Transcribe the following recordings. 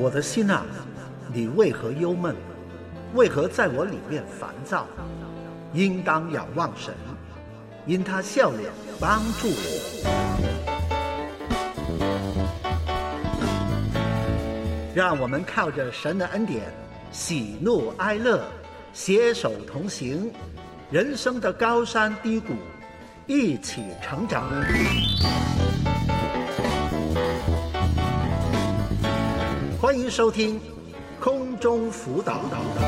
我的心啊，你为何忧闷？为何在我里面烦躁？应当仰望神，因他笑脸帮助我。让我们靠着神的恩典，喜怒哀乐，携手同行，人生的高山低谷，一起成长。欢迎收听空中辅导。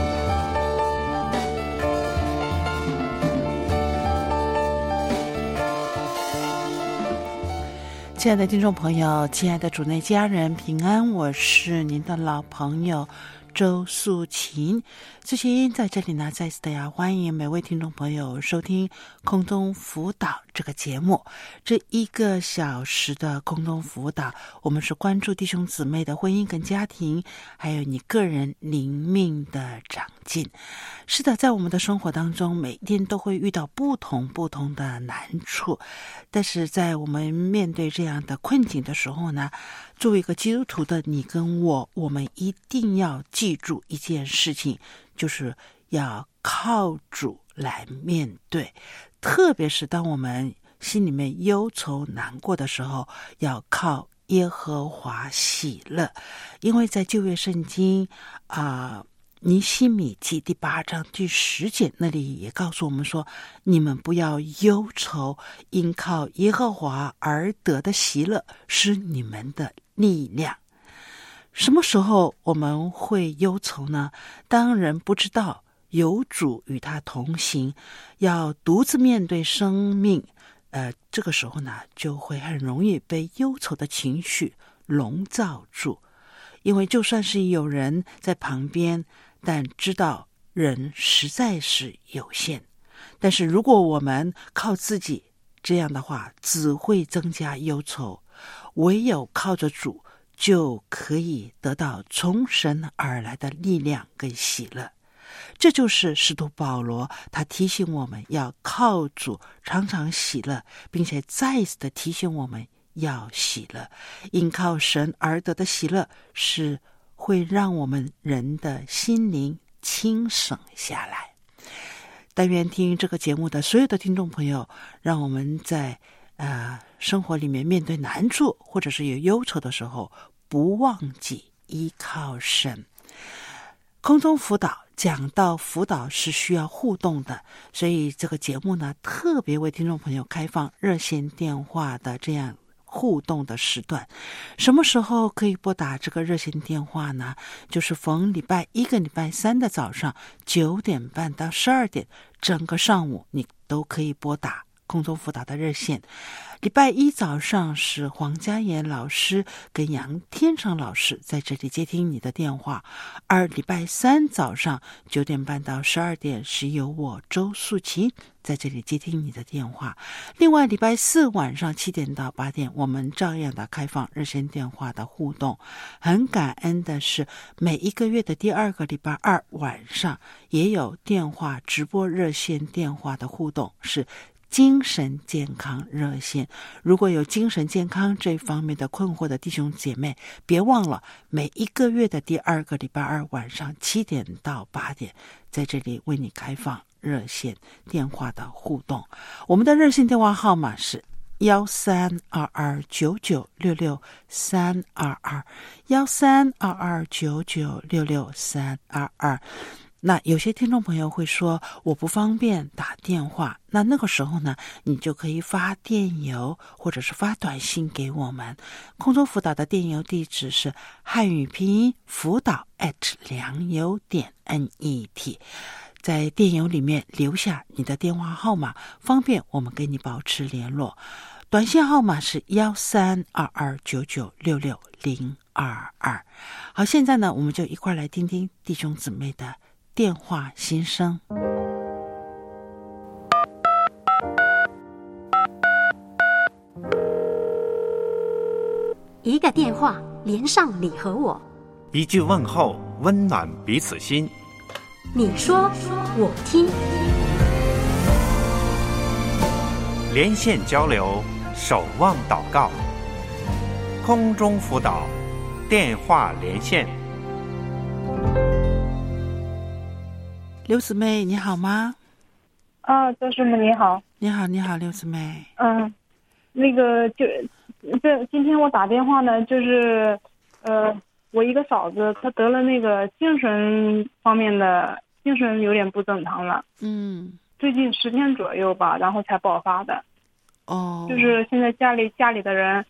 亲爱的听众朋友，亲爱的主内家人平安，我是您的老朋友周素琴。之前在这里呢，再次的欢迎每位听众朋友收听空中辅导这个节目。这1个小时的空中辅导，我们是关注弟兄姊妹的婚姻跟家庭，还有你个人灵命的长进。是的，在我们的生活当中，每天都会遇到不同的难处，但是在我们面对这样的困境的时候呢，作为一个基督徒的你跟我们一定要记住一件事情，就是要靠主来面对。特别是当我们心里面忧愁难过的时候，要靠耶和华喜乐。因为在旧约圣经尼希米记第8章第10节那里也告诉我们说，你们不要忧愁，因靠耶和华而得的喜乐是你们的力量。什么时候我们会忧愁呢？当人不知道有主与他同行，要独自面对生命，这个时候呢，就会很容易被忧愁的情绪笼罩住。因为就算是有人在旁边，但知道人实在是有限。但是如果我们靠自己，这样的话只会增加忧愁。唯有靠着主，就可以得到从神而来的力量跟喜乐。这就是使徒保罗他提醒我们要靠主常常喜乐，并且再次的提醒我们要喜乐。因靠神而得的喜乐是会让我们人的心灵轻省下来。但愿听这个节目的所有的听众朋友，让我们在生活里面面对难处或者是有忧愁的时候，不忘记依靠神。空中辅导讲到辅导是需要互动的，所以这个节目呢，特别为听众朋友开放热线电话的这样互动的时段。什么时候可以拨打这个热线电话呢？就是逢礼拜1跟礼拜3的早上9点半到12点，整个上午你都可以拨打空中辅导的热线。礼拜1早上是黄家妍老师跟杨天成老师在这里接听你的电话，而礼拜3早上9点半到12点是由我周素琴在这里接听你的电话。另外礼拜4晚上7点到8点，我们照样的开放热线电话的互动。很感恩的是，每1个月的第2个礼拜2晚上也有电话直播热线电话的互动，是精神健康热线。如果有精神健康这方面的困惑的弟兄姐妹，别忘了每1个月的第2个礼拜2晚上7点到8点，在这里为你开放热线电话的互动。我们的热线电话号码是1322996322，132299663222。那有些听众朋友会说，我不方便打电话，那个时候呢，你就可以发电邮或者是发短信给我们。空中辅导的电邮地址是汉语拼音辅导@良友.net，在电邮里面留下你的电话号码，方便我们跟你保持联络。短信号码是132299660222。好，现在呢，我们就一块来听听弟兄姊妹的电话心声。 一个电话连上你和我， 一句问候温暖彼此心。 你说我听， 连线交流，守望祷告，空中辅导，电话连线。 刘姊妹你好吗？ 周师母你好。 你好，你好，刘姊妹。 那个今天我打电话呢，就是我一个嫂子她得了那个精神方面的，精神有点不正常了。最近10天左右吧，然后才爆发的。就是现在家里的人，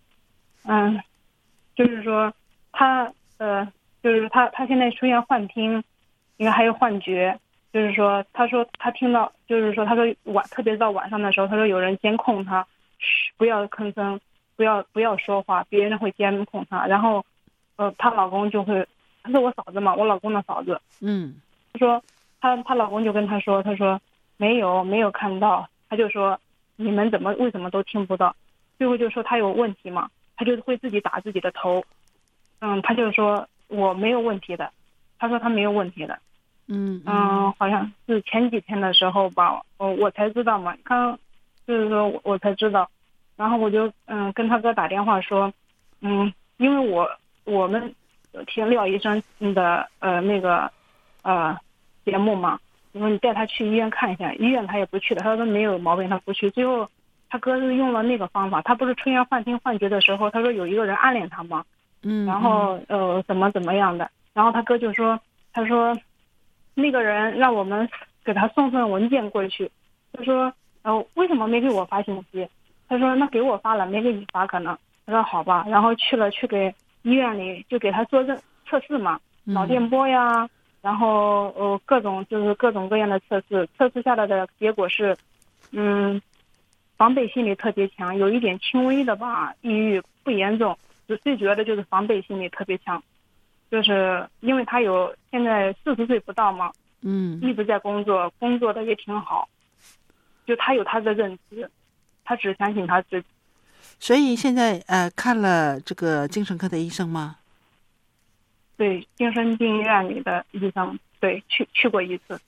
就是说她就是她现在出现幻听，应该还有幻觉。就是说，他说他听到，就是说，他说特别到晚上的时候，他说有人监控他，不要吭声，不要说话，别人会监控他。然后，她老公就会，她是我嫂子嘛，我老公的嫂子。他说她老公就跟她说，他说没有看到，他就说你们为什么都听不到？最后就说他有问题嘛，他就会自己打自己的头。他就说我没有问题的，他说他没有问题的。好像是前几天的时候吧，我才知道嘛，就是说我才知道，然后我就跟他哥打电话说，因为我们听廖医生的那个节目嘛，我说你带他去医院看一下，医院他也不去的，他说没有毛病他不去。最后他哥是用了那个方法，他不是出现幻听幻觉的时候，他说有一个人暗恋他嘛，然后怎么样的，然后他哥就说，他说那个人让我们给他送份文件过去，他说为什么没给我发信息？他说那给我发了，没给你发可能。他说好吧，然后去给医院里就给他做测试嘛，脑电波呀，然后各种各样的测试下来的结果是防备心理特别强，有一点轻微的吧，抑郁不严重，最主要的就是防备心理特别强。就是因为他现在40岁不到嘛，一直在工作的也挺好，就他有他的认知，他只相信他自己。 所以现在看了这个精神科的医生吗？ 对，精神病院里的医生，对，去过一次。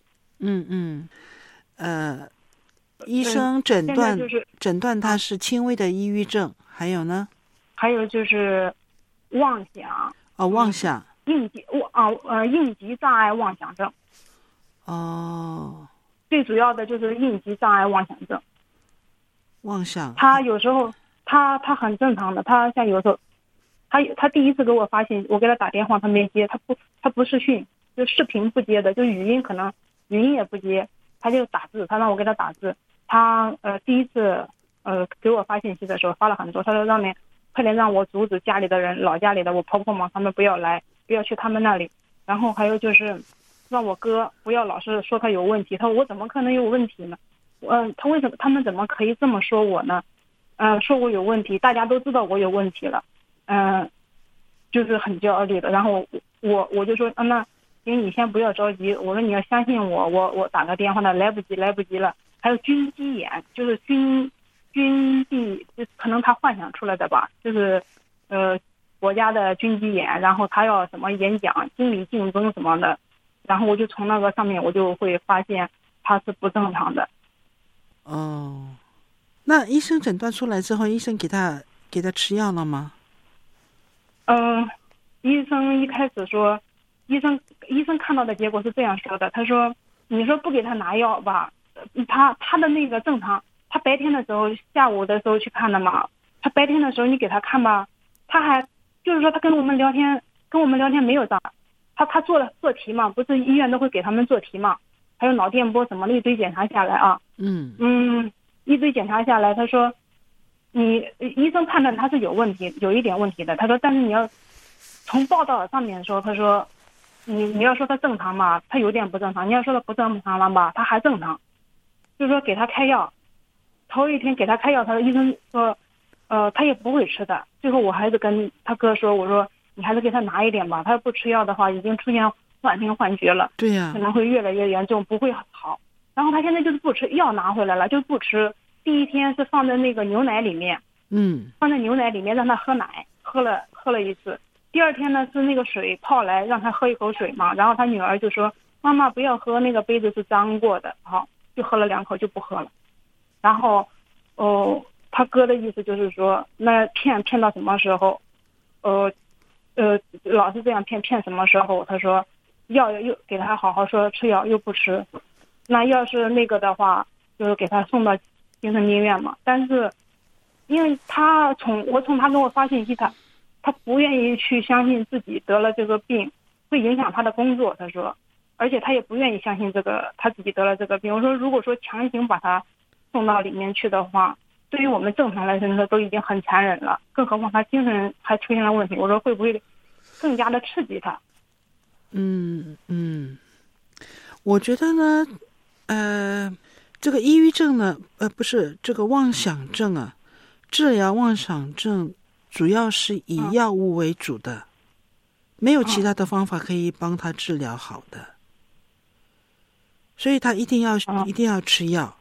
医生诊断他是轻微的抑郁症，还有呢？ 还有就是妄想。 妄想。 应急障碍妄想症。最主要的就是应急障碍妄想症。 妄想。 他有时候他很正常的，他像有时候他第一次给我发信，我给他打电话他没接，他不视讯，就视频不接的，就语音也不接，他就打字，他让我给他打字。他第一次给我发信息的时候发了很多，他说快点让我阻止家里的人，老家里的我婆婆嘛，他们不要来，不要去他们那里。然后还有就是让我哥不要老是说他有问题，他说我怎么可能有问题呢？他们怎么可以这么说我呢？说我有问题，大家都知道我有问题了，就是很焦虑的。然后我就说那行，你先不要着急，我说你要相信我打个电话呢，来不及了。还有军机眼，就是军地，可能他幻想出来的吧，就是国家的军机眼，然后他要什么演讲、经理竞争什么的，然后我就从那个上面我就会发现他是不正常的。 那医生诊断出来之后，医生给他吃药了吗？ 医生一开始说，医生看到的结果是这样说的，他说你说不给他拿药吧，他的那个正常，他白天的时候下午的时候去看的嘛，他白天的时候你给他看吧，他还就是说他跟我们聊天没有障碍，他做题嘛，不是医院都会给他们做题嘛，还有脑电波什么的一堆检查下来啊，一堆检查下来，他说医生判断他是有一点问题的，他说但是你要从报道上面说，他说你要说他正常嘛，他有点不正常，你要说他不正常了吧，他还正常，就是说给他开药，头一天给他开药，他说医生说他也不会吃的，最后我还是跟他哥说，我说你还是给他拿一点吧，他要不吃药的话已经出现幻听幻觉了， 对呀， 可能会越来越严重，不会好。然后他现在就是不吃药，拿回来了就不吃。第一天是放在那个牛奶里面，放在牛奶里面让他喝奶，喝了一次。第二天呢是那个水泡来让他喝一口水嘛，然后他女儿就说妈妈不要喝，那个杯子是脏过的，好，就喝了2口就不喝了。然后他哥的意思就是说那骗到什么时候，老是这样骗什么时候？他说药又给他好好说吃药又不吃，那要是那个的话，就是给他送到精神病院嘛。但是因为我从他跟我发信息，他不愿意去相信自己得了这个病会影响他的工作，他说，而且他也不愿意相信这个他自己得了这个病。我说如果说强行把他送到里面去的话，对于我们正常来说都已经很残忍了，更何况他精神还出现了问题，我说会不会更加的刺激他？ 我觉得呢，这个抑郁症呢，不是这个妄想症啊，治疗妄想症主要是以药物为主的，没有其他的方法可以帮他治疗好的，所以他一定要吃药，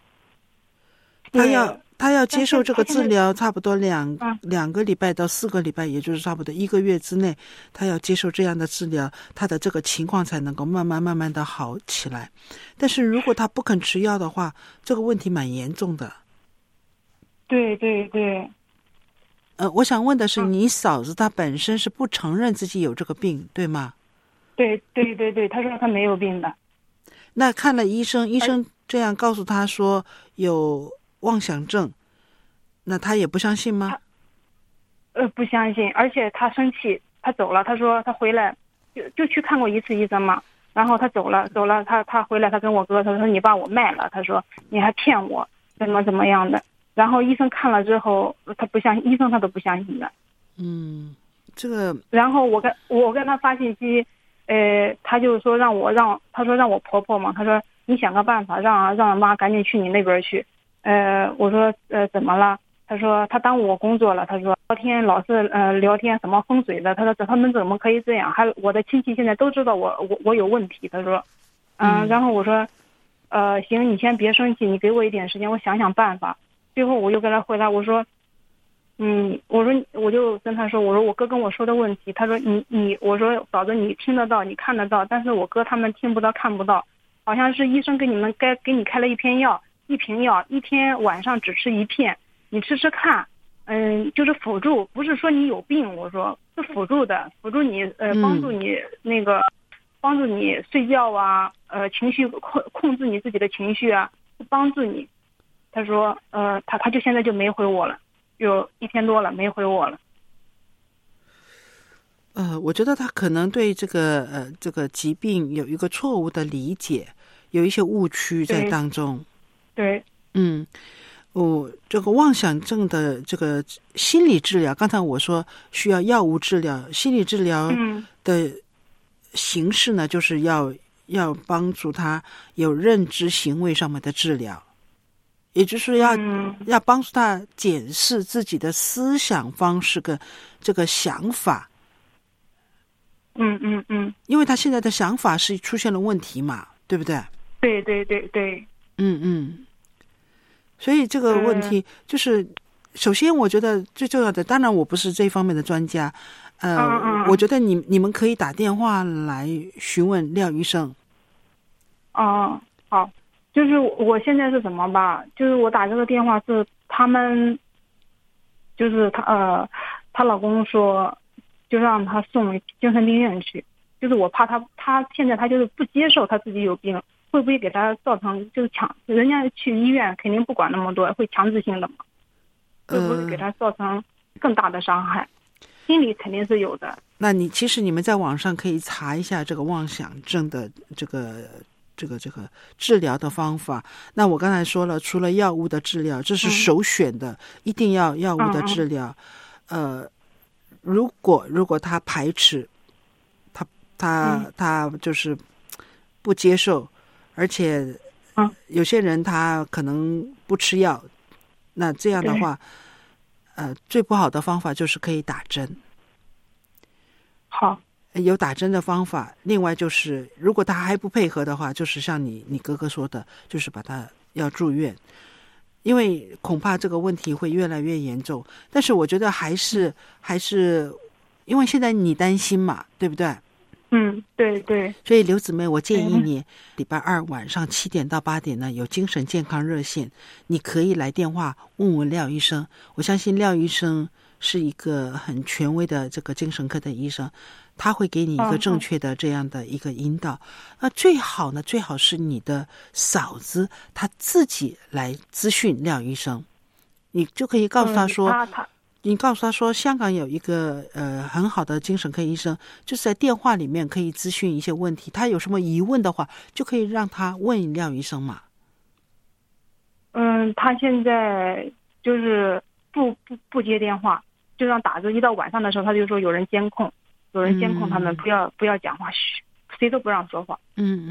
他要接受这个治疗，差不多两个礼拜到4个礼拜，也就是差不多1个月之内，他要接受这样的治疗，他的这个情况才能够慢慢的好起来。但是如果他不肯吃药的话，这个问题蛮严重的。 对对对。 我想问的是，你嫂子她本身是不承认自己有这个病，对吗？ 对对对对，她说她没有病的。 那看了医生，医生这样告诉她说有妄想症，那她也不相信吗？ 不相信，而且她生气，她走了。她说她回来就去看过1次医生嘛，然后她走了，她回来，她跟我哥她说你把我卖了，她说你还骗我，怎么样的。然后医生看了之后，他不相信，医生他都不相信的。 这个。然后我跟他发信息，他就说他说让我婆婆嘛，他说你想个办法让妈赶紧去你那边去。我说怎么了？他说他耽误我工作了。他说聊天老是聊天什么风水的。他说他们怎么可以这样？还我的亲戚现在都知道我有问题。他说，然后我说，行，你先别生气，你给我一点时间，我想想办法。最后我又跟他回答，我说我就跟他说，我说我哥跟我说的问题，他说我说嫂子你听得到你看得到，但是我哥他们听不到看不到，好像是医生给你开了一瓶药，一天晚上只吃1片，你吃吃看，就是辅助，不是说你有病，我说是辅助的，辅助你帮助你帮助你睡觉啊，情绪控制你自己的情绪啊，帮助你。他说他就现在就没回我了，有1天多了没回我了。 我觉得他可能对这个疾病有一个错误的理解，有一些误区在当中。 对。 这个妄想症的这个心理治疗，刚才我说需要药物治疗，心理治疗的形式呢，就是要帮助他有认知行为上面的治疗。也就是要帮助他检视自己的思想方式跟这个想法。因为他现在的想法是出现了问题嘛，对不对？ 对对对对。 所以这个问题就是，首先我觉得最重要的，当然我不是这方面的专家，我觉得你们可以打电话来询问廖医生。 好。就是我现在是什么吧？就是我打这个电话是他们，就是她老公说，就让她送精神病院去。就是我怕她现在她就是不接受她自己有病，会不会给她造成就是人家去医院肯定不管那么多，会强制性的嘛？会不会给她造成更大的伤害？心理肯定是有的。 那其实你们在网上可以查一下这个妄想症的这个治疗的方法。那我刚才说了，除了药物的治疗，这是首选的，一定要药物的治疗。如果他排斥，他就是不接受，而且有些人他可能不吃药，那这样的话，最不好的方法就是可以打针。 好。 有打针的方法，另外就是如果他还不配合的话，就是像你哥哥说的，就是把他要住院，因为恐怕这个问题会越来越严重。但是我觉得还是因为现在你担心嘛，对不对？ 对对。 所以刘姊妹，我建议你礼拜2晚上7点到8点呢，有精神健康热线，你可以来电话问问廖医生。我相信廖医生是一个很权威的这个精神科的医生，他会给你一个正确的这样的一个引导。最好是你的嫂子她自己来咨询廖医生，你就可以告诉他说，你告诉他说，香港有一个很好的精神科医生，就是在电话里面可以咨询一些问题，他有什么疑问的话，就可以让他问廖医生嘛。 他现在就是不接电话，就让打字，一到晚上的时候，他就说有人监控他们，不要讲话，谁都不让说话。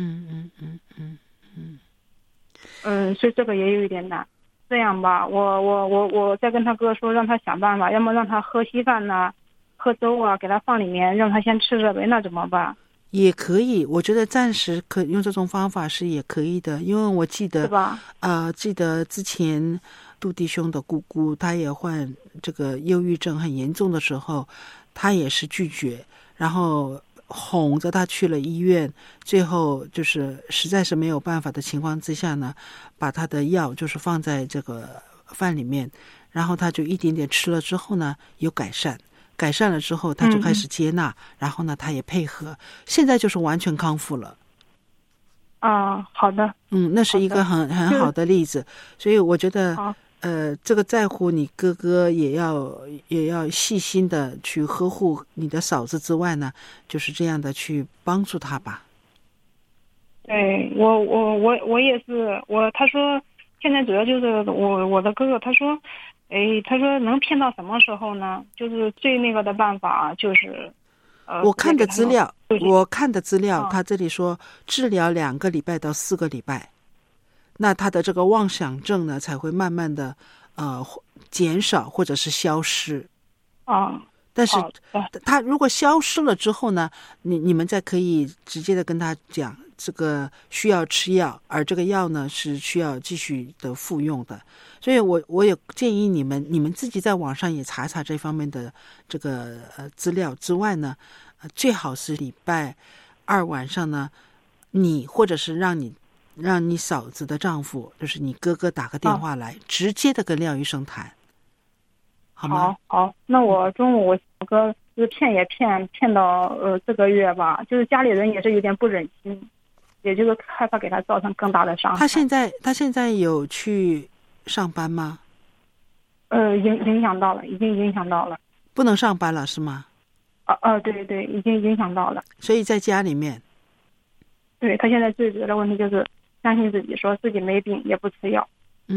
所以这个也有一点难。这样吧，我再跟他哥说，让他想办法，要么让他喝稀饭呐，喝粥啊，给他放里面，让他先吃着呗，那怎么办？ 也可以，我觉得暂时可用这种方法是也可以的，因为我记得记得之前杜弟兄的姑姑她也患这个忧郁症很严重的时候，她也是拒绝，然后哄着他去了医院，最后就是实在是没有办法的情况之下呢，把他的药就是放在这个饭里面，然后他就一点点吃了之后呢有改善了之后他就开始接纳，然后呢他也配合，现在就是完全康复了。 好的。 那是一个很好的例子，所以我觉得这个在乎你哥哥也要细心的去呵护你的嫂子之外呢，就是这样的去帮助他吧。 对，我也是，他说现在主要就是我的哥哥，他说能骗到什么时候呢？就是最那个的办法就是我看的资料他这里说治疗2个礼拜到4个礼拜，那他的这个妄想症呢才会慢慢的减少或者是消失。但是他如果消失了之后呢，你们再可以直接的跟他讲这个需要吃药，而这个药呢是需要继续的服用的。所以我也建议你们自己在网上也查查这方面的这个资料之外呢，最好是礼拜2晚上呢，你或者是让你嫂子的丈夫，就是你哥哥打个电话来，直接的跟廖医生谈，好吗？ 好，那我中午我小哥就是骗到这个月吧，就是家里人也是有点不忍心，也就是害怕给他造成更大的伤害。 他现在有去上班吗？ 影响到了，已经影响到了， 不能上班了是吗？ 对，已经影响到了， 所以在家里面。 对，他现在最主要的问题就是相信自己，说自己没病也不吃药。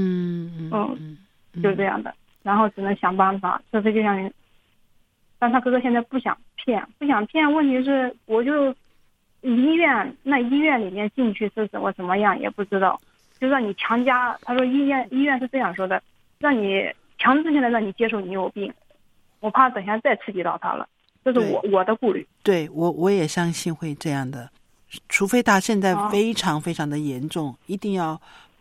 就这样的，然后只能想办法。除非就像，但他哥哥现在不想骗，问题是我就医院里面进去是怎么样也不知道，就让你强加。他说医院是这样说的，让你强制性的让你接受你有病，我怕等下再刺激到他了，这是我的顾虑。对， 我也相信会这样的。除非他现在非常非常的严重，一定要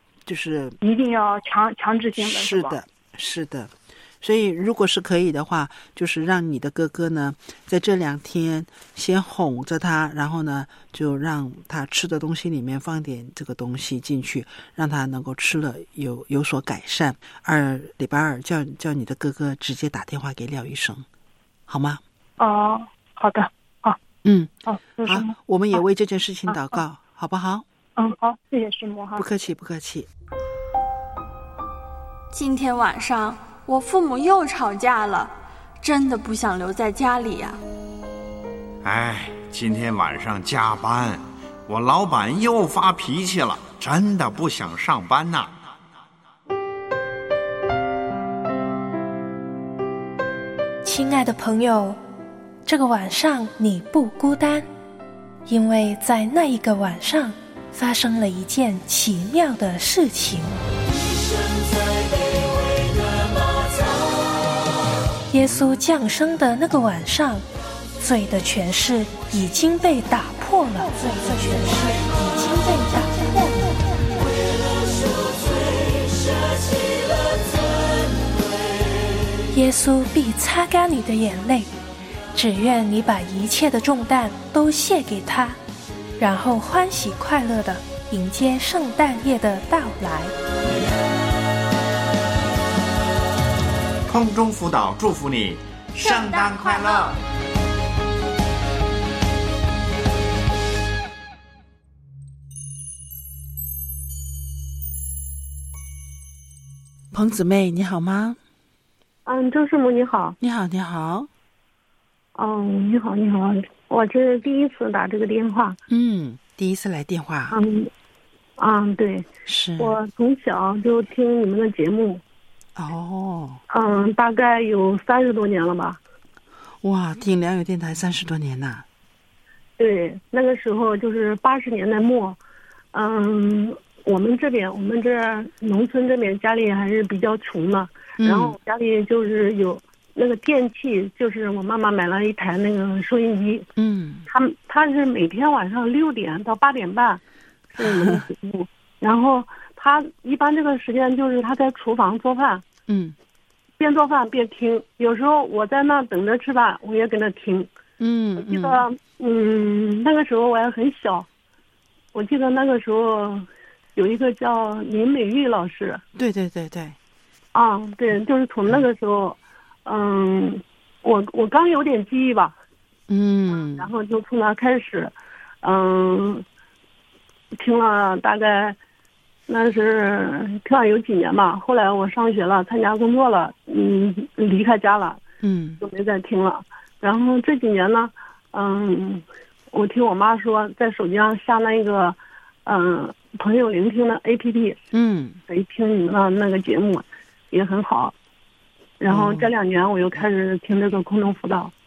强制性的。是的。所以如果是可以的话，就是让你的哥哥呢在这2天先哄着他，然后呢就让他吃的东西里面放点这个东西进去，让他能够吃了有所改善。礼拜2叫你的哥哥直接打电话给廖医生，好吗？ 好的。 好，我们也为这件事情祷告，好不好？ 好，谢谢师母哈。 不客气。 今天晚上我父母又吵架了，真的不想留在家里呀。 今天晚上加班，我老板又发脾气了，真的不想上班呐。 亲爱的朋友，这个晚上你不孤单，因为在那一个晚上发生了一件奇妙的事情。耶稣降生的那个晚上，罪的权势已经被打破了。耶稣必擦干你的眼泪，只愿你把一切的重担都卸给他，然后欢喜快乐地迎接圣诞夜的到来。 空中辅导祝福你圣诞快乐。 彭姊妹你好吗？ 周师母你好。 你好，你好。 你好，你好，我这是第一次打这个电话。 第一次来电话。 对， 是我从小就听你们的节目。大概有30多年了吧。 哇，听良友电台30多年呐。 对，那个时候就是80年代末。我们这农村这边家里还是比较穷的，然后家里就是有那个电器，就是我妈妈买了一台那个收音机。他是每天晚上6点到8点半是你们的节目，然后他一般这个时间就是他在厨房做饭，边做饭边听，有时候我在那等着吃饭，我也跟着听。我记得那个时候我还很小，我记得那个时候有一个叫林美玉老师。对。对，就是从那个时候，我刚有点记忆吧。然后就从那开始，听了大概那是听了有几年吧。后来我上学了，参加工作了，离开家了，就没再听了。然后这几年呢，我听我妈说，在手机上下那个朋友聆听的 APP， 可以听你们的那个节目，也很好。然后这2年我又开始听这个空中辅导。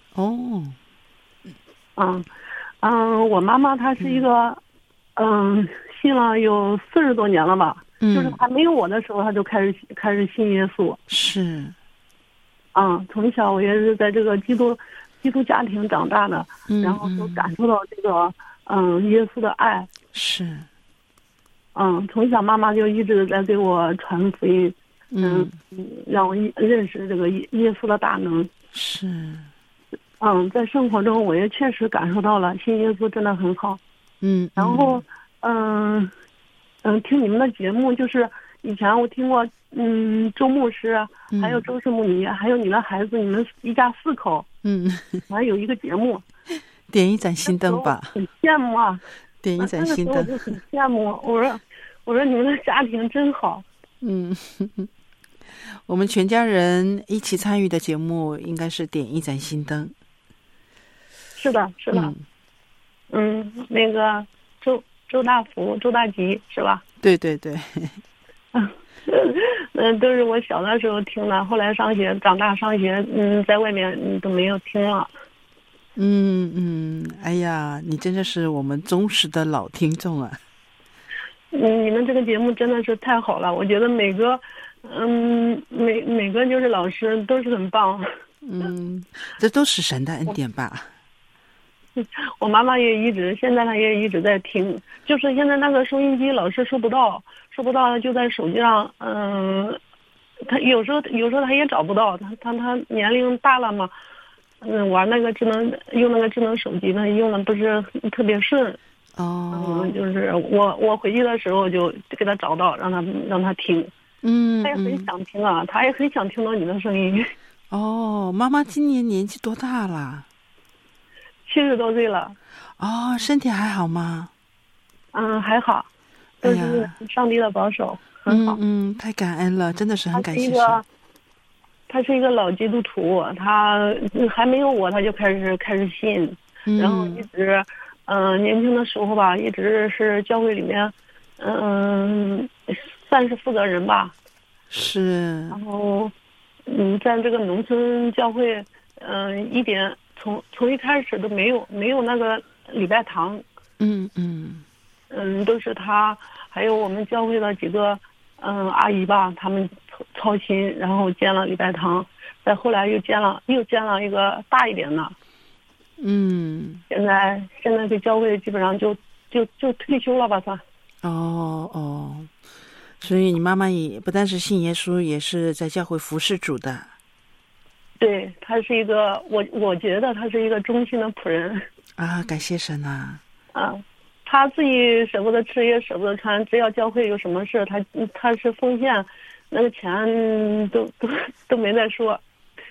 我妈妈她是一个，信了有40多年了吧。就是还没有我的时候，她就开始信耶稣。是。从小我也是在这个基督家庭长大的，然后就感受到这个耶稣的爱。是。从小妈妈就一直在给我传福音，让我认识这个耶稣的大能。是。在生活中我也确实感受到了信耶稣真的很好。然后听你们的节目，就是以前我听过周牧师，还有周师母你，还有你的孩子，你们一家4口，还有一个节目点一盏心灯吧。 很羡慕啊， 点一盏心灯。 我就很羡慕，我说你们的家庭真好。 我们全家人一起参与的节目应该是点一盏心灯。 是的。那个周大福、周大吉是吧？对。都是我小的时候听的，后来长大上学，在外面都没有听了。 哎呀，你真的是我们忠实的老听众啊！ 你们这个节目真的是太好了，我觉得每个就是老师都是很棒。 这都是神的恩典吧？ 我妈妈现在她也一直在听，就是现在那个收音机老是收不到，就在手机上，她有时候她也找不到，她年龄大了嘛，玩那个用那个智能手机呢，用的不是特别顺。就是我回去的时候就给她找到，让她听。她也很想听啊，她也很想听到你的声音。 妈妈今年年纪多大了 ？70多岁了。 身体还好吗？ 还好，都是上帝的保守，很好。 太感恩了，真的是很感谢。 他是一个老基督徒，他还没有我他就开始信，然后一直年轻的时候吧，一直是教会里面算是负责人吧。是。然后在这个农村教会，一点从一开始都没有那个礼拜堂。都是他还有我们教会的几个阿姨吧，他们操心，然后建了礼拜堂，再后来又建了一个大一点的。现在这教会基本上就退休了吧算。 所以你妈妈也不但是信耶稣，也是在教会服侍主的。 对，她是一个我觉得她是一个忠心的仆人啊，感谢神啊。 她自己舍不得吃也舍不得穿，只要教会有什么事，她是奉献， 那个钱都没再说。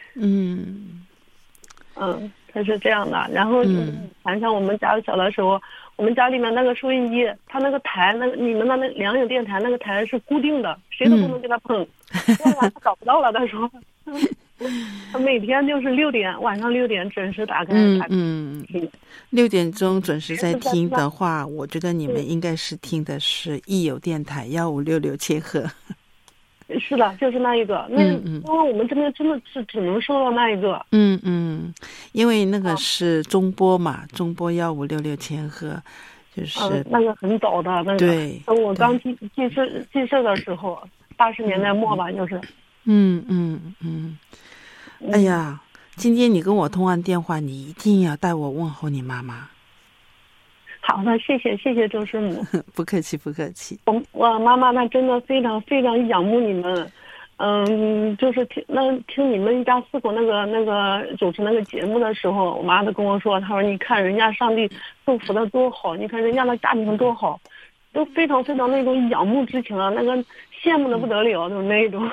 他是这样的。然后想想我们家小的时候，我们家里面那个收音机，它那个台，你们的那良友电台那个台是固定的，谁都不能给他碰，要不然他找不到了。他说，他每天就是晚上6点准时打开。 6点钟准时在听的话，我觉得你们应该是听的是益友电台1566千赫。 是的，就是那一个。因为我们这边真的是只能收到那一个。 因为那个是中波嘛，中波1566千赫，就是那个很早的那个。 对， 等我刚记事的时候，80年代末吧，就是。 哎呀，今天你跟我通完电话，你一定要带我问候你妈妈。 好的，谢谢周师母。 不客气不客气。 我妈妈那真的非常非常仰慕你们。就是听你们一家4口那个主持那个节目的时候，我妈都跟我说，她说你看人家上帝祝福的多好，你看人家的家庭多好，都非常非常那种仰慕之情啊，那个羡慕的不得了，就是那种。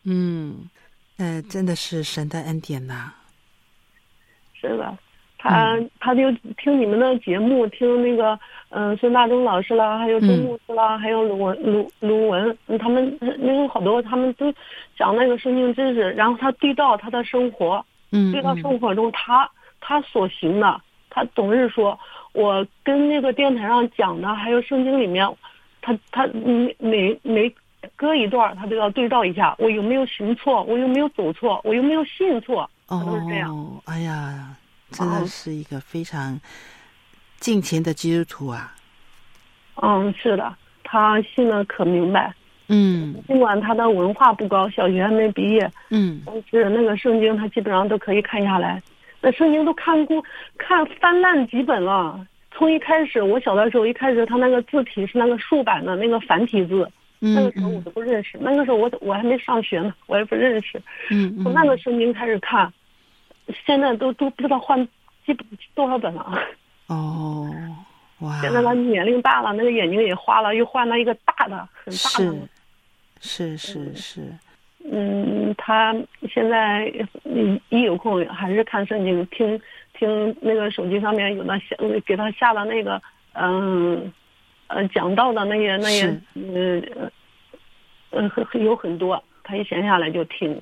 真的是神的恩典呐。 是的。他就听你们的节目，听那个孙大中老师啦，还有周牧师啦，还有卢文，他们那有好多，他们都讲那个圣经知识，然后他对到他的生活，对到生活中他所行的，他总是说，我跟那个电台上讲的，还有圣经里面，他每隔一段他都要对照一下，我有没有行错，我有没有走错，我有没有信错，都是这样。 哎呀。真的是一个非常敬虔的基督徒啊。 是的，他信得可明白。尽管他的文化不高，小学还没毕业，但是那个圣经他基本上都可以看下来。那圣经都看翻烂几本了。从一开始，我小的时候一开始他那个字体是那个竖版的那个繁体字，那个时候我都不认识。那个时候我还没上学呢，我也不认识。从那个圣经开始看。现在都不知道换基本多少本了。 哇！ 现在他年龄大了，那个眼睛也花了，又换了一个大的，很大的。 是。 他现在一有空还是看圣经，听那个手机上面有给他下的那个讲道的那些有很多，他一闲下来就听。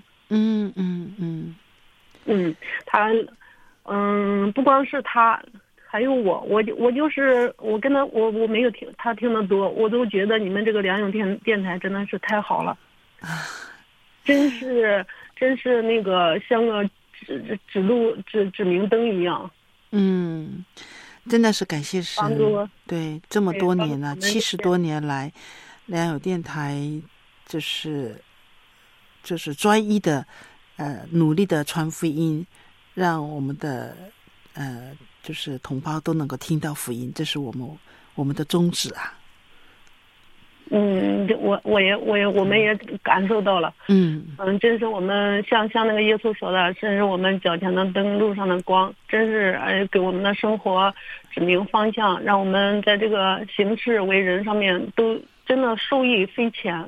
他不光是他，还有我就是我跟他我没有听他听得多，我都觉得你们这个良友电台真的是太好了，真是那个像个指明灯一样。 真的是感谢神。对，这么多年了，70多年来，良友电台就是专一的努力的传福音，让我们的就是同胞都能够听到福音，这是我们的宗旨啊。 我们也感受到了。真是我们像那个耶稣说的，真是我们脚前的灯，路上的光，真是给我们的生活指明方向，让我们在这个行事为人上面都真的受益匪浅。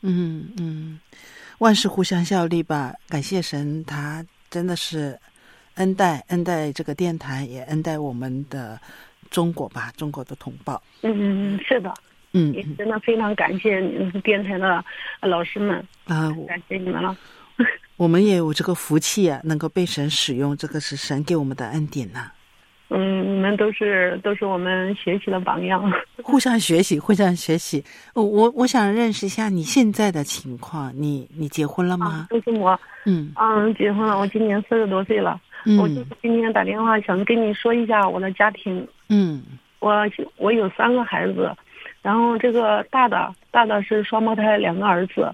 万事互相效力吧，感谢神，他真的是恩待这个电台，也恩待我们的中国吧，中国的同胞。 是的。也真的非常感谢你们电台的老师们感谢你们了。 我们也有这个福气啊，能够被神使用，这个是神给我们的恩典呐。 你们都是我们学习的榜样， 互相学习。我想认识一下你现在的情况，你结婚了吗？ 就是我，结婚了，我今年40多岁了。我就是今天打电话想跟你说一下我的家庭。我有3个孩子。然后这个大的是双胞胎，2个儿子。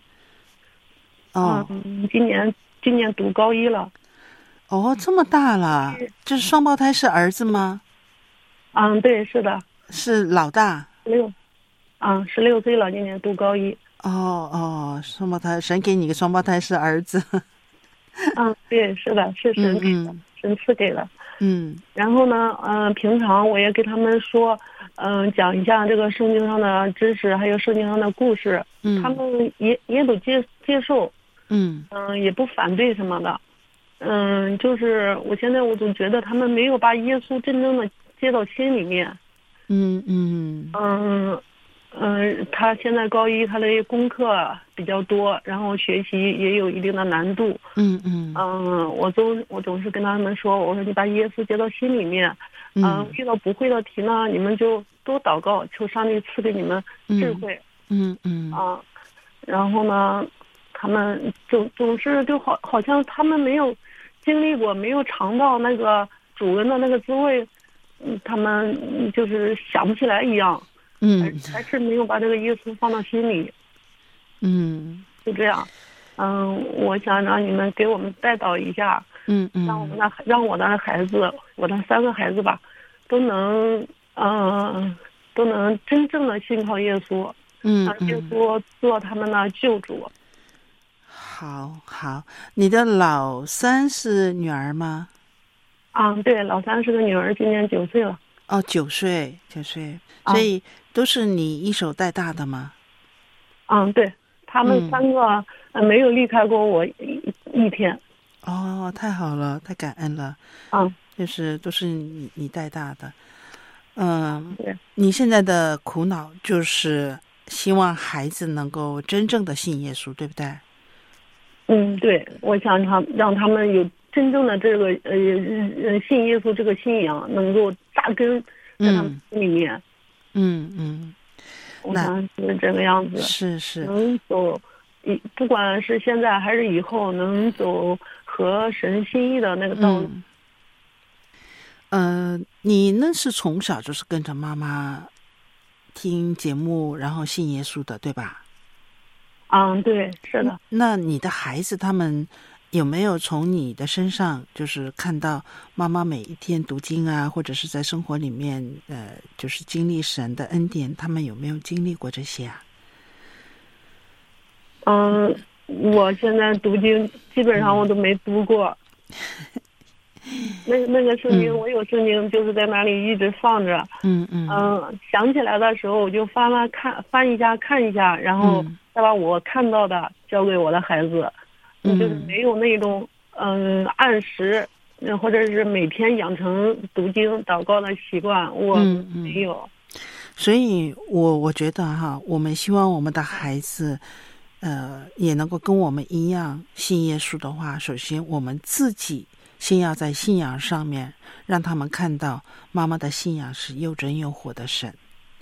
今年读高1了。 这么大了，这是双胞胎是儿子吗？ 对，是的。 是老大。 16岁了，今年读高1。 双胞胎，神给你个双胞胎是儿子。 对，是的，是神赐给的。然后呢，平常我也给他们说，讲一下这个圣经上的知识，还有圣经上的故事。他们也都接受，也不反对什么的，就是我现在我总觉得他们没有把耶稣真正的接到心里面。他现在高一，他的功课比较多，然后学习也有一定的难度。我总是跟他们说，我说你把耶稣接到心里面，遇到不会的题呢，你们就多祷告，求上帝赐给你们智慧。然后呢，他们总是就好像他们没有经历过，没有尝到那个主恩的那个滋味，他们就是想不起来一样。还是没有把这个耶稣放到心里。就这样。我想让你们给我们带导一下，让我的孩子，我的3个孩子吧，都能真正的信靠耶稣，让耶稣做他们的救主。 好，你的老3是女儿吗？ 对，老3是个女儿，今年9岁了。 9岁，所以都是你一手带大的吗？ 对，他们3个没有离开过我一天。 太好了，太感恩了。就是都是你带大的。 对。你现在的苦恼就是希望孩子能够真正的信耶稣，对不对？ 对，我想让他们有真正的这个信耶稣这个信仰能够扎根在他们心里面。我想是这个样子。 是能走，不管是现在还是以后，能走合神心意的那个道路。 你那是从小就是跟着妈妈听节目，然后信耶稣的，对吧？ 对，是的。 那你的孩子他们有没有从你的身上就是看到妈妈每一天读经啊，或者是在生活里面就是经历神的恩典，他们有没有经历过这些啊？ 我现在读经基本上我都没读过。那个圣经，我有圣经就是在那里一直放着。想起来的时候我就翻一下看一下，然后再把我看到的交给我的孩子。就是没有那种按时或者是每天养成读经祷告的习惯，我没有。 所以我觉得我们希望我们的孩子也能够跟我们一样信耶稣的话，首先我们自己先要在信仰上面让他们看到妈妈的信仰是又真又活的神。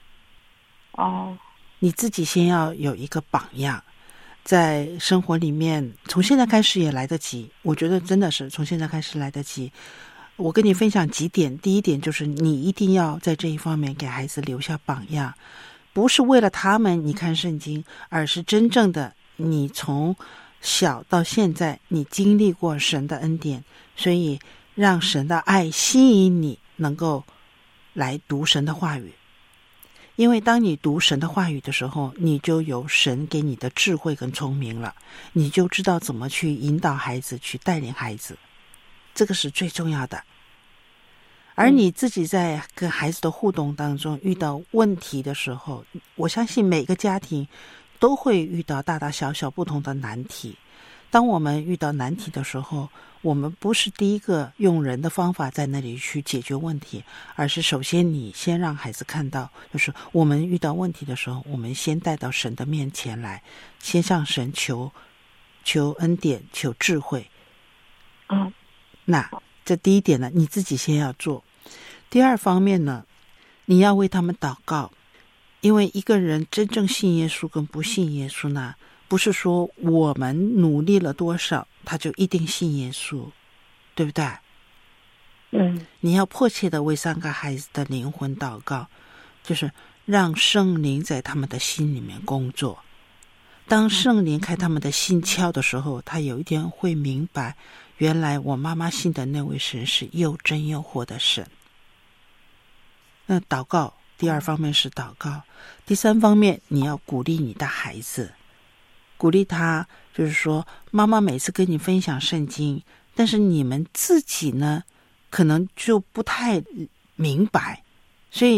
你自己先要有一个榜样，在生活里面从现在开始也来得及，我觉得真的是从现在开始来得及。我跟你分享几点，第一点就是你一定要在这一方面给孩子留下榜样，不是为了他们你看圣经，而是真正的你从小到现在你经历过神的恩典，所以让神的爱吸引你能够来读神的话语。因为当你读神的话语的时候，你就有神给你的智慧跟聪明了，你就知道怎么去引导孩子，去带领孩子，这个是最重要的。而你自己在跟孩子的互动当中遇到问题的时候，我相信每个家庭都会遇到大大小小不同的难题。当我们遇到难题的时候，我们不是第一个用人的方法在那里去解决问题，而是首先你先让孩子看到，就是我们遇到问题的时候，我们先带到神的面前来，先向神求恩典，求智慧。那这第一点呢，你自己先要做。第二方面呢，你要为他们祷告，因为一个人真正信耶稣跟不信耶稣呢，不是说我们努力了多少他就一定信耶稣，对不对？你要迫切的为3个孩子的灵魂祷告，就是让圣灵在他们的心里面工作。当圣灵开他们的心窍的时候，他有一天会明白，原来我妈妈信的那位神是又真又活的神。那祷告，第二方面是祷告，第三方面你要鼓励你的孩子，鼓励他，就是说妈妈每次跟你分享圣经，但是你们自己呢可能就不太明白，所以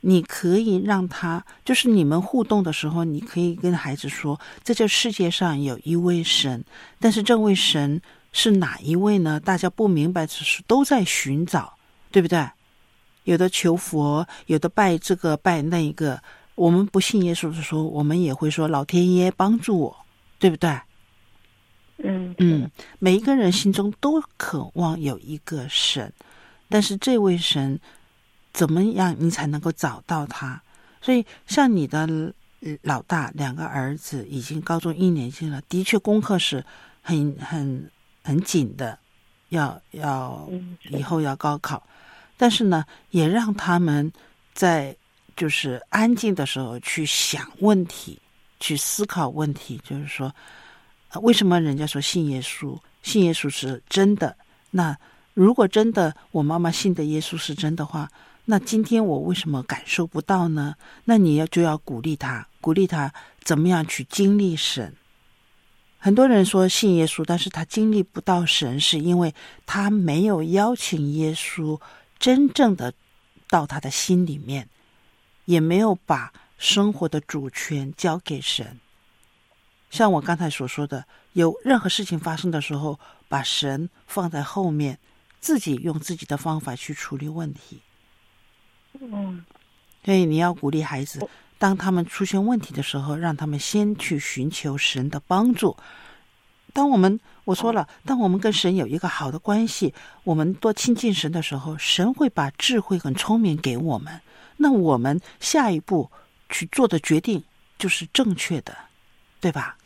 你可以让他，就是你们互动的时候，你可以跟孩子说，在这世界上有一位神，但是这位神是哪一位呢？大家不明白，只是都在寻找，对不对？有的求佛，有的拜这个拜那一个。我们不信耶稣的时候，我们也会说老天爷帮助我，对不对？每一个人心中都渴望有一个神，但是这位神怎么样你才能够找到他？所以像你的老大2个儿子已经高中1年级了，的确功课是很紧的，要以后要高考，但是呢，也让他们在就是安静的时候去想问题，去思考问题，就是说为什么人家说信耶稣是真的？那如果真的我妈妈信的耶稣是真的话，那今天我为什么感受不到呢？那你就要鼓励他怎么样去经历神。很多人说信耶稣，但是他经历不到神，是因为他没有邀请耶稣真正的到他的心里面，也没有把生活的主权交给神。像我刚才所说的，有任何事情发生的时候，把神放在后面，自己用自己的方法去处理问题。所以你要鼓励孩子，当他们出现问题的时候，让他们先去寻求神的帮助。我说了，当我们跟神有一个好的关系，我们多亲近神的时候，神会把智慧跟聪明给我们，那我们下一步去做的决定就是正确的，对吧？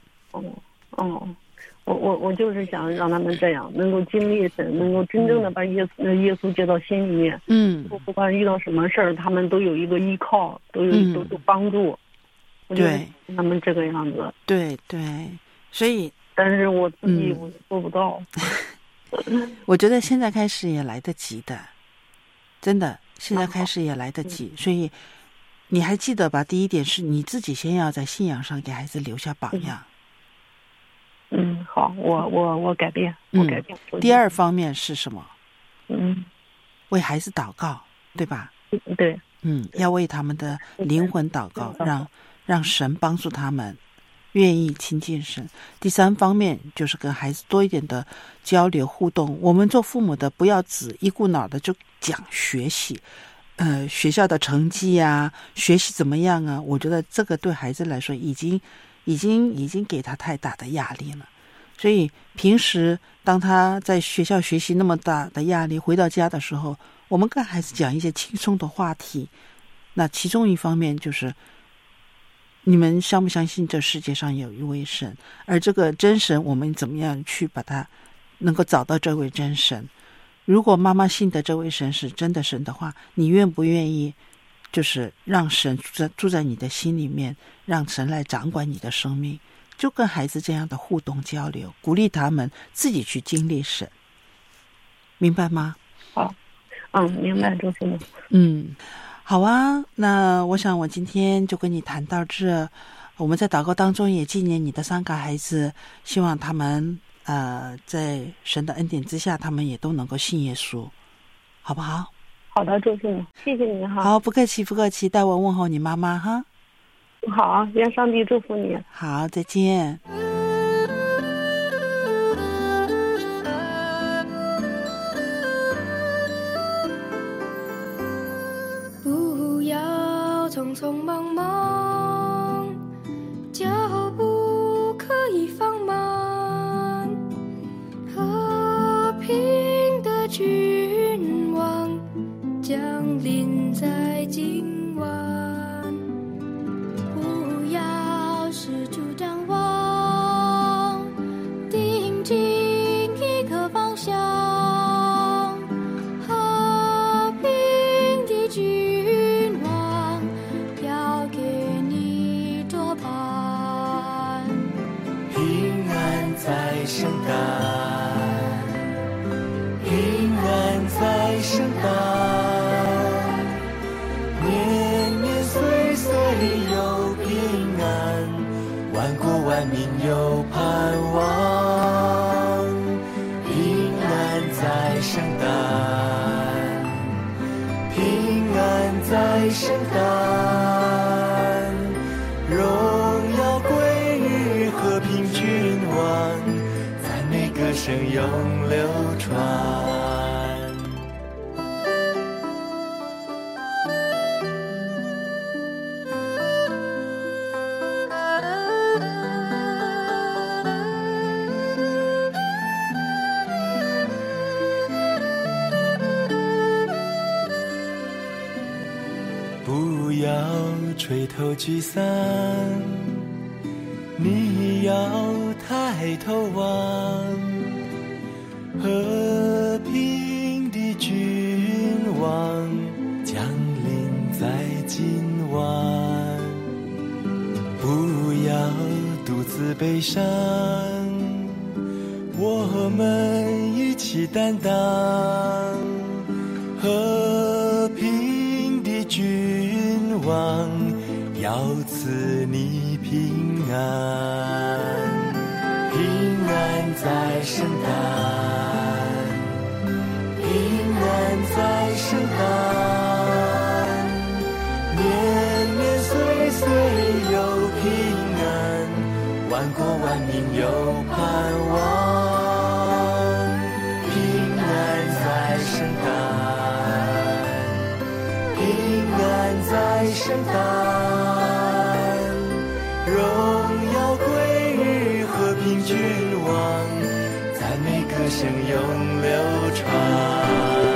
我就是想让他们这样，能够经历神，能够真正的把耶稣接到心里面。不管遇到什么事儿，他们都有一个依靠，都有帮助。我觉得他们这个样子。对， 所以， 但是我自己我做不到。 我觉得现在开始也来得及的，真的，现在开始也来得及。所以你还记得吧？第一点是你自己先要在信仰上给孩子留下榜样。 好，我改变，我改变。 第二方面是什么？为孩子祷告，对吧？ 对。 要为他们的灵魂祷告，让神帮助他们愿意亲近神。第三方面就是跟孩子多一点的交流互动。我们做父母的不要只一股脑的就讲学习，学校的成绩啊，学习怎么样啊？我觉得这个对孩子来说已经给他太大的压力了。所以平时当他在学校学习那么大的压力，回到家的时候，我们跟孩子讲一些轻松的话题。那其中一方面就是你们相不相信这世界上有一位神，而这个真神我们怎么样去把它能够找到这位真神。如果妈妈信的这位神是真的神的话，你愿不愿意就是让神住在你的心里面，让神来掌管你的生命？就跟孩子这样的互动交流，鼓励他们自己去经历神，明白吗？ 好，明白，周师母。 好啊，那我想我今天就跟你谈到这。我们在祷告当中也纪念你的3个孩子，希望他们在神的恩典之下，他们也都能够信耶稣，好不好？ 好的，周师母，谢谢你哈。 好，不客气，代我问候你妈妈哈。 好，愿上帝祝福你。 好，再见。 不要匆匆忙忙，脚步可以放慢，和平的君王降临在今晚。四处张望，定睛一个方向，和平的君王要给你作伴。 平安在圣诞，平安在圣诞，年年岁岁有平安，万国万民有盼望。平安在圣诞，平安在在生诞，荣耀归于和平君王，赞美歌声永流传。不要垂头沮丧，你要抬头望，和平的君王降临在今晚。不要独自悲伤，我们一起担当，和平的君王要赐你平安，平安在生诞，平安在生诞，年年岁岁有平安，万国万民有盼望，平安在生诞，平安在生诞，荣耀归于和平君王，赞美歌声永流传。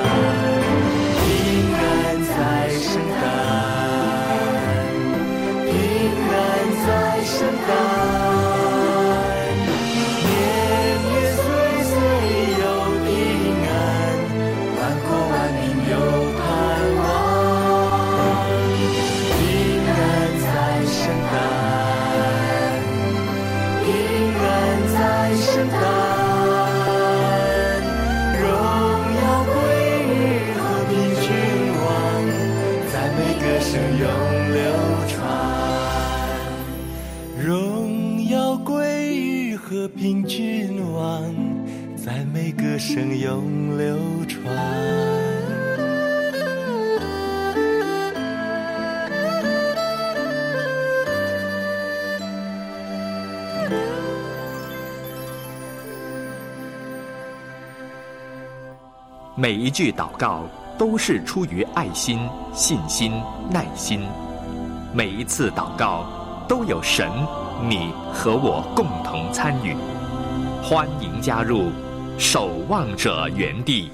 平安在生诞，平安在生诞，年年岁岁有平安，万国万民有盼望。平安在生诞，平安在生诞，荣耀归于和平君王，赞美歌声永流传。荣耀归于和平君王，赞美歌声永流传。 每一句祷告都是出于爱心、信心、耐心，每一次祷告都有神、你和我共同参与。欢迎加入守望者园地。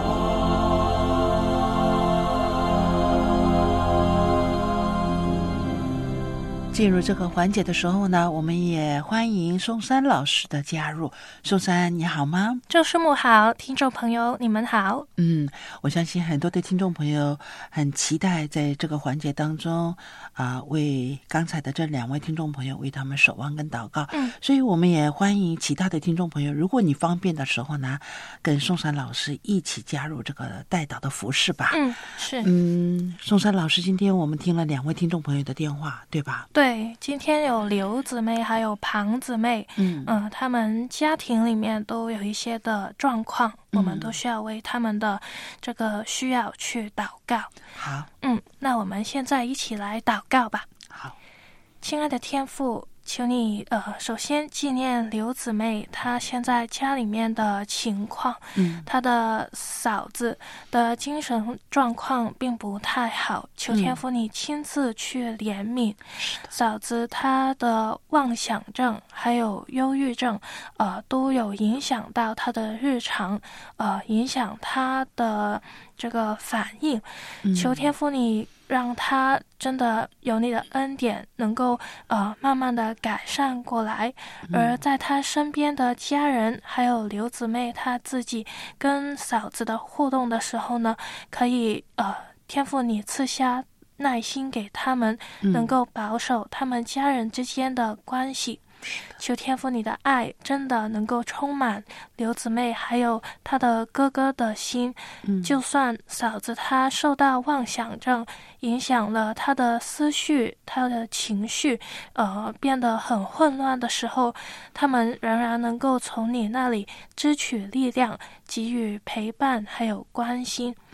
进入这个环节的时候呢，我们也欢迎宋珊老师的加入。宋珊，你好吗？ 周师母好，听众朋友你们好。 我相信很多的听众朋友很期待在这个环节当中为刚才的这两位听众朋友为他们守望跟祷告。所以我们也欢迎其他的听众朋友，如果你方便的时候呢，跟宋珊老师一起加入这个代祷的服事吧。 是。 宋珊老师，今天我们听了两位听众朋友的电话，对吧？ 对，今天有刘姊妹还有庞姊妹，他们家庭里面都有一些的状况，我们都需要为他们的这个需要去祷告。 好， 那我们现在一起来祷告吧。 好， 亲爱的天父，求你首先纪念刘姊妹她现在家里面的情况，她的嫂子的精神状况并不太好，求天父你亲自去怜悯。嫂子她的妄想症还有忧郁症都有影响到她的日常，影响她的这个反应，求天父你让他真的有你的恩典能够慢慢的改善过来，而在他身边的家人还有刘姊妹她自己跟嫂子的互动的时候呢，可以天父你赐下耐心给他们，能够保守他们家人之间的关系。求天父你的爱真的能够充满刘姊妹还有她的哥哥的心，就算嫂子她受到妄想症影响了她的思绪，她的情绪变得很混乱的时候，他们仍然能够从你那里支取力量，给予陪伴还有关心。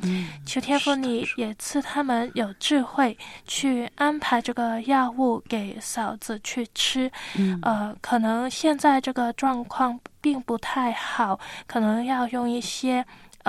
求天父你也赐他们有智慧去安排这个药物给嫂子去吃。可能现在这个状况并不太好，可能要用一些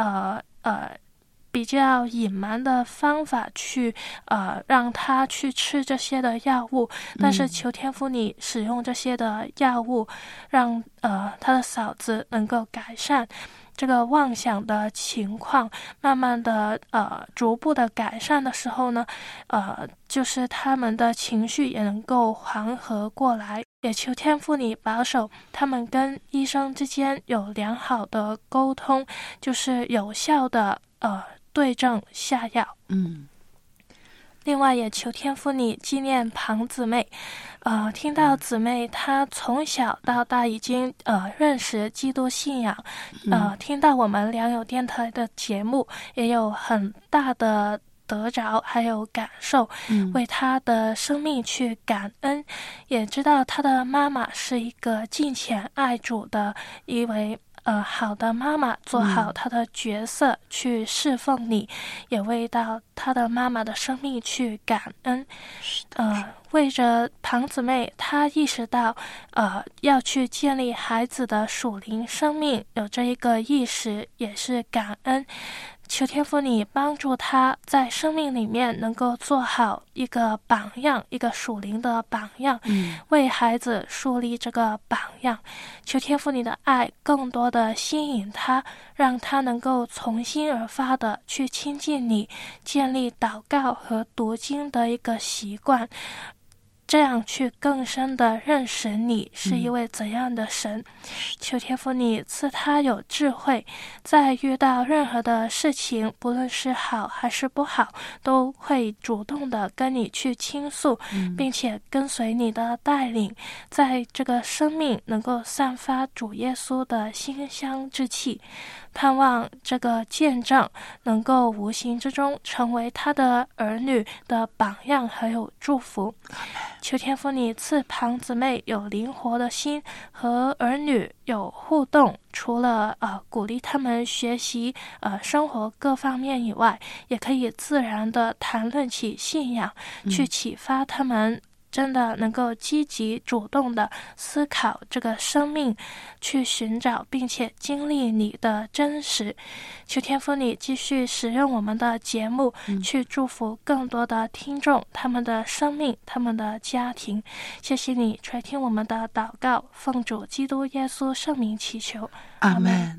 比较隐瞒的方法去让他去吃这些的药物，但是求天父你使用这些的药物，让他的嫂子能够改善这个妄想的情况，慢慢的逐步的改善的时候呢，就是他们的情绪也能够缓和过来。也求天父你保守他们跟医生之间有良好的沟通，就是有效的对症下药。另外也求天父你纪念庞姊妹，听到姊妹她从小到大已经认识基督信仰，听到我们良友电台的节目也有很大的得着还有感受，为她的生命去感恩，也知道她的妈妈是一个敬虔爱主的一位好的妈妈，做好她的角色去侍奉你，也为到她的妈妈的生命去感恩。为着庞姊妹她意识到要去建立孩子的属灵生命，有这一个意识，也是感恩。求天父你帮助他在生命里面能够做好一个榜样，一个属灵的榜样，为孩子树立这个榜样。求天父你的爱更多的吸引他，让他能够从心而发的去亲近你，建立祷告和读经的一个习惯，这样去更深的认识你是一位怎样的神。求天父你赐他有智慧，在遇到任何的事情，不论是好还是不好，都会主动的跟你去倾诉，并且跟随你的带领，在这个生命能够散发主耶稣的馨香之气。盼望这个见证能够无形之中成为他的儿女的榜样还有祝福。求天父你赐庞姊妹有灵活的心，和儿女有互动，除了鼓励他们学习生活各方面以外，也可以自然的谈论起信仰，去启发他们真的能够积极主动的思考这个生命，去寻找并且经历你的真实。求天父你继续使用我们的节目，去祝福更多的听众，他们的生命，他们的家庭。谢谢你垂听我们的祷告，奉主基督耶稣圣名祈求， 阿们。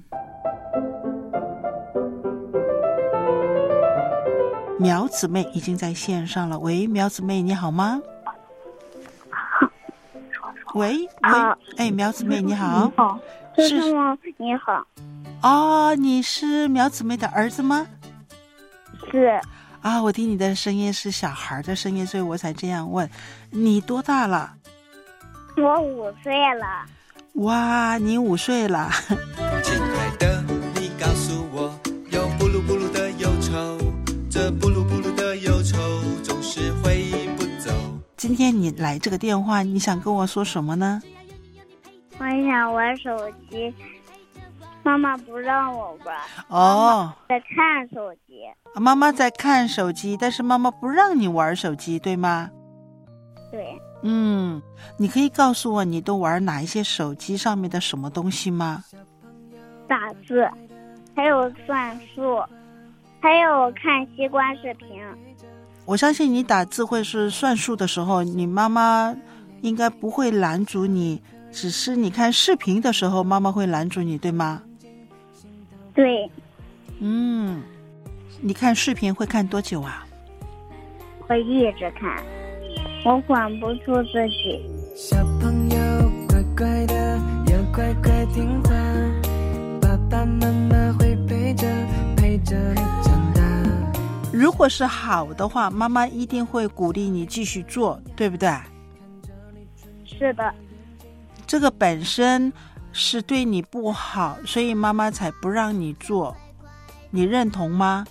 苗姊妹已经在线上了，喂，苗姊妹你好吗？喂，苗姊妹你好。 你好，是吗？你好。 你是苗姊妹的儿子吗？ 是。 我听你的声音是小孩的声音，所以我才这样问。你多大了？ 我5岁了。 哇，你5岁了。 亲爱的，你告诉我，有布鲁布鲁的忧愁，这布鲁布鲁的忧愁总是挥不走。 今天你来这个电话，你想跟我说什么呢？ 我想玩手机，妈妈不让我玩。在看手机。 妈妈在看手机，但是妈妈不让你玩手机，对吗？ 对。 你可以告诉我你都玩哪一些手机上面的什么东西吗？ 打字，还有算数，还有看西瓜视频。 我相信你打字或是算数的时候，你妈妈应该不会拦阻你，只是你看视频的时候妈妈会拦阻你，对吗？ 对。 你看视频会看多久啊？ 我一直看，我管不住自己。 小朋友乖乖的，要乖乖听话，爸爸妈妈会陪着你长大。 如果是好的话，妈妈一定会鼓励你继续做，对不对？ 是的。 这个本身是对你不好，所以妈妈才不让你做，你认同吗？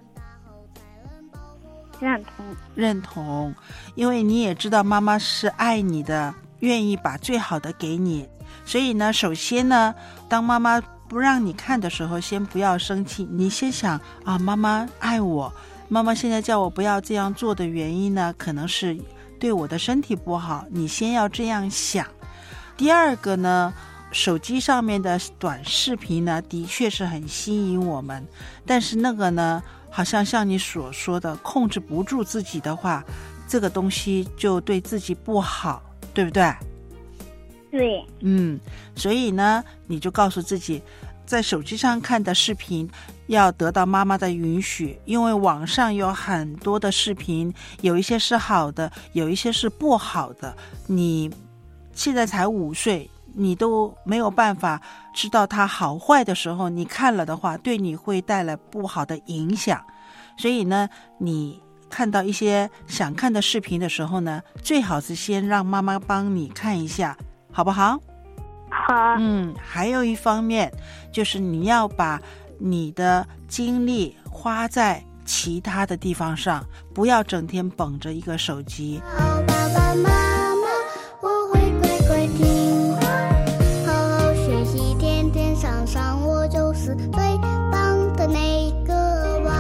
认同，因为你也知道妈妈是爱你的，愿意把最好的给你。所以呢，首先呢，当妈妈不让你看的时候，先不要生气，你先想啊，妈妈爱我，妈妈现在叫我不要这样做的原因呢，可能是对我的身体不好，你先要这样想。第二个呢，手机上面的短视频呢，的确是很吸引我们，但是那个呢，好像你所说的控制不住自己的话，这个东西就对自己不好，对不对？ 对。 所以呢，你就告诉自己，在手机上看的视频要得到妈妈的允许，因为网上有很多的视频，有一些是好的，有一些是不好的。你现在才5岁，你都没有办法知道它好坏的时候，你看了的话，对你会带来不好的影响。所以呢，你看到一些想看的视频的时候呢，最好是先让妈妈帮你看一下，好不好？ 好。 还有一方面就是你要把你的精力花在其他的地方上，不要整天捧着一个手机。 好爸爸妈妈，我会乖乖听话，好好学习，天天上上，我就是最棒的那个娃。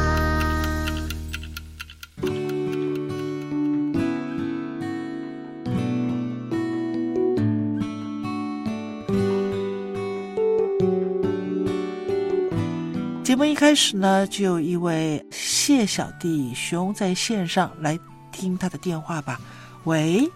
节目一开始呢，就有一位谢小弟兄在线上，来听他的电话吧。喂，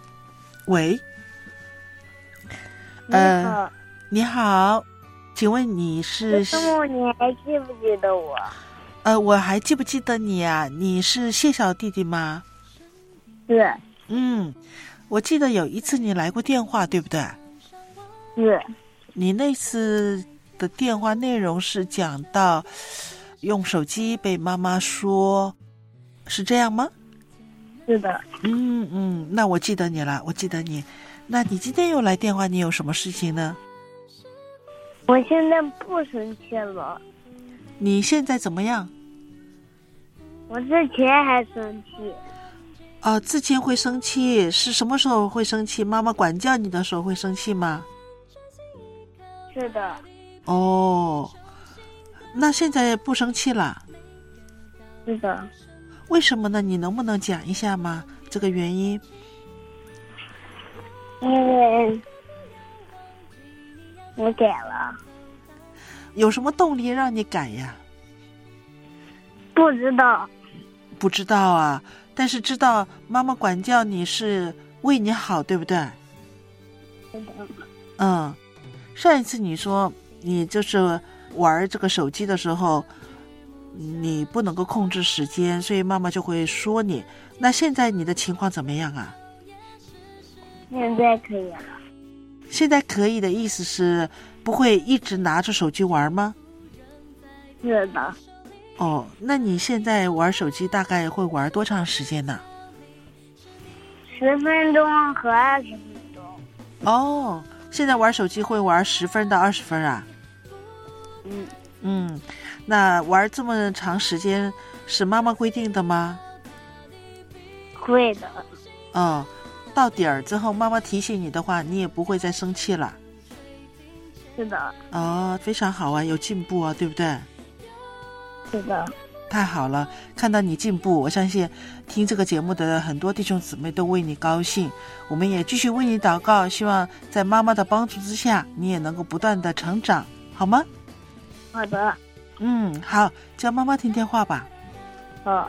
你好。 你好，请问你是？ 师母，你还记不记得我？ 我还记不记得你啊？你是谢小弟弟吗？ 是。 我记得有一次你来过电话，对不对？ 是。 你那次的电话内容是讲到用手机被妈妈说，是这样吗？ 是的。 那我记得你了，我记得你。那你今天又来电话，你有什么事情呢？ 我现在不生气了。 你现在怎么样？ 我之前还生气。 之前会生气，是什么时候会生气？妈妈管教你的时候会生气吗？ 是的。 那现在不生气了？ 是的。 为什么呢？你能不能讲一下吗？这个原因？ 因为我改了。 有什么动力让你改呀？ 不知道。 不知道啊，但是知道妈妈管教你是为你好，对不对？ 是的。 上一次你说你就是玩这个手机的时候，你不能够控制时间，所以妈妈就会说你。那现在你的情况怎么样啊？ 现在可以了。 现在可以的意思是不会一直拿着手机玩吗？ 是的。 那你现在玩手机大概会玩多长时间呢 ？10分钟和20分钟。 现在玩手机会玩10分到20分啊？那玩这么长时间是妈妈规定的吗？ 会的。 到点儿之后妈妈提醒你的话，你也不会再生气了？ 是的。 非常好啊，有进步啊，对不对？ 是的。 太好了，看到你进步，我相信听这个节目的很多弟兄姊妹都为你高兴。我们也继续为你祷告，希望在妈妈的帮助之下，你也能够不断的成长，好吗？ 好的。 好，叫妈妈听电话吧。 好。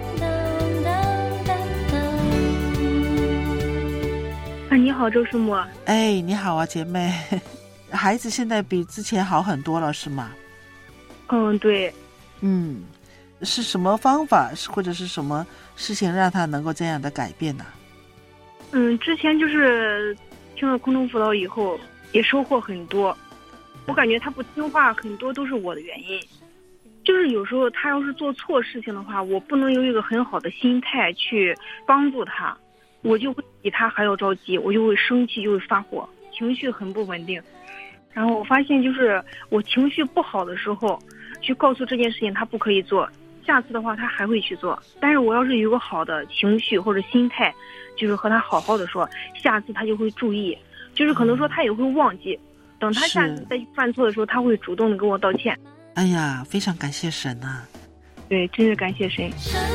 你好，周师母。 你好啊，姐妹。孩子现在比之前好很多了，是吗？ 对。 是什么方法或者是什么事情让他能够这样的改变呢？ 之前就是听了空中辅导以后也收获很多，我感觉他不听话很多都是我的原因，就是有时候他要是做错事情的话，我不能有一个很好的心态去帮助他，我就会比他还要着急，我就会生气，就会发火，情绪很不稳定。然后我发现就是我情绪不好的时候去告诉这件事情他不可以做，下次的话他还会去做，但是我要是有个好的情绪或者心态，就是和他好好的说，下次他就会注意，就是可能说他也会忘记， 等他下次再犯错的时候，他会主动的跟我道歉。 哎呀，非常感谢神啊！ 对，真是感谢神。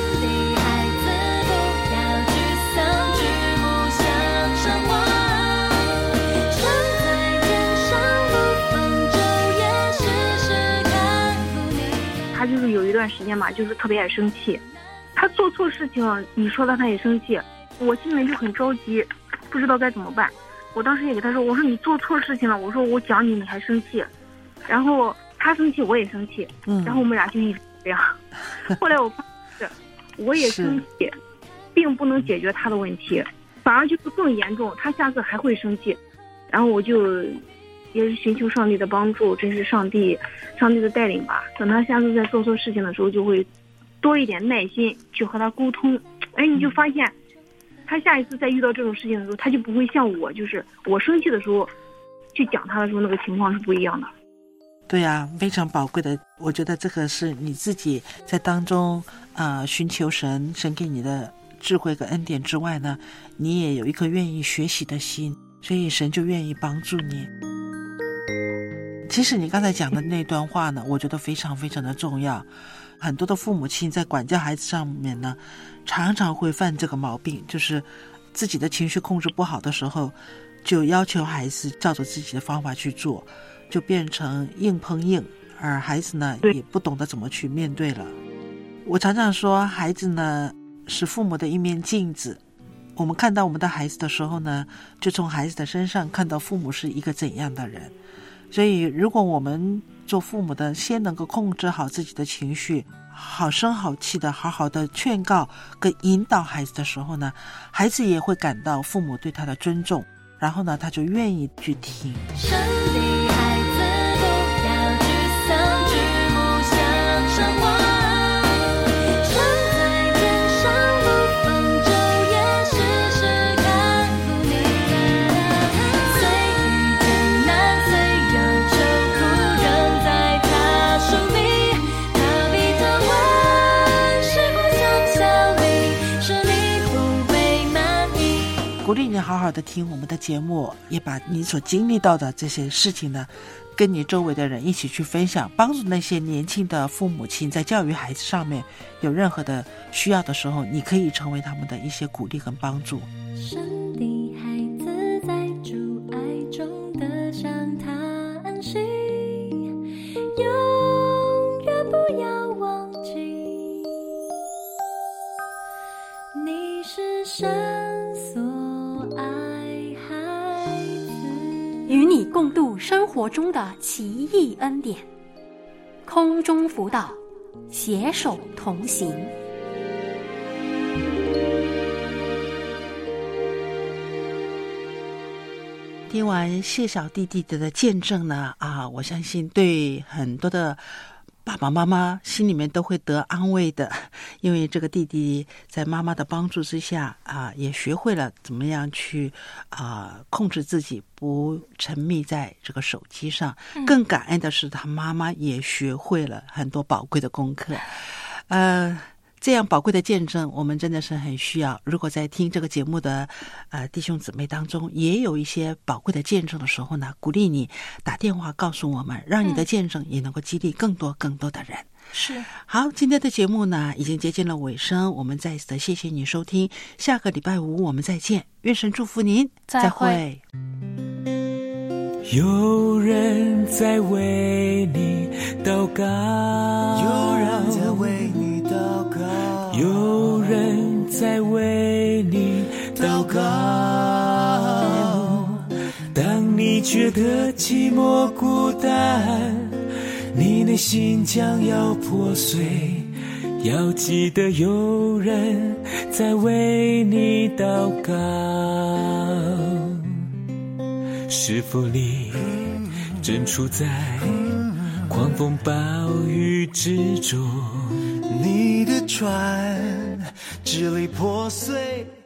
他就是有一段时间嘛，就是特别爱生气。他做错事情，你说他也生气，我心里面就很着急，不知道该怎么办。我当时也给他说，我说你做错事情了，我说我讲你还生气，然后他生气我也生气，然后我们俩就一直这样。后来我发现我也生气并不能解决他的问题，反而就是更严重，他下次还会生气。然后我就也是寻求上帝的帮助，真是上帝的带领吧。等他下次再做错事情的时候，就会多一点耐心去和他沟通。哎，你就发现他下一次再遇到这种事情的时候，他就不会像我，就是我生气的时候去讲他的时候，那个情况是不一样的。 对啊，非常宝贵的。我觉得这个是你自己在当中寻求神给你的智慧跟恩典之外呢，你也有一颗愿意学习的心，所以神就愿意帮助你。其实你刚才讲的那段话呢，我觉得非常非常的重要。很多的父母亲在管教孩子上面呢，常常会犯这个毛病，就是自己的情绪控制不好的时候，就要求孩子照着自己的方法去做，就变成硬碰硬，而孩子呢也不懂得怎么去面对了。我常常说，孩子呢是父母的一面镜子，我们看到我们的孩子的时候呢，就从孩子的身上看到父母是一个怎样的人。所以如果我们做父母的先能够控制好自己的情绪，好声好气的好好的劝告跟引导孩子的时候呢，孩子也会感到父母对他的尊重，然后呢他就愿意去听。 神的孩子不要沮丧，举目向上望，神在天上不放昼夜，时时看顾你。虽遇艰难，虽有愁苦，仍在他手里，他必疼爱，时光像效力，使你不会满意。 鼓励你好好的听我们的节目，也把你所经历到的这些事情呢，跟你周围的人一起去分享，帮助那些年轻的父母亲在教育孩子上面有任何的需要的时候，你可以成为他们的一些鼓励跟帮助。 神的孩子在主爱中得享他安息，永远不要忘记，你是神所爱孩子。 与你共度生活中的奇异恩典，空中辅导，携手同行。 听完谢小弟弟的见证呢，我相信对很多的爸爸妈妈心里面都会得安慰的，因为这个弟弟在妈妈的帮助之下也学会了怎么样去控制自己，不沉迷在这个手机上。更感恩的是，他妈妈也学会了很多宝贵的功课。这样宝贵的见证我们真的是很需要。如果在听这个节目的弟兄姊妹当中也有一些宝贵的见证的时候呢，鼓励你打电话告诉我们，让你的见证也能够激励更多更多的人。 是。 好，今天的节目呢已经接近了尾声，我们再次的谢谢你收听，下个礼拜五我们再见，愿神祝福您，再会。 有人在为你祷告，有人在为你祷告，有人在为你祷告。当你觉得寂寞孤单，你内心将要破碎，要记得有人在为你祷告。是否你正处在狂风暴雨之中？你的船支离破碎。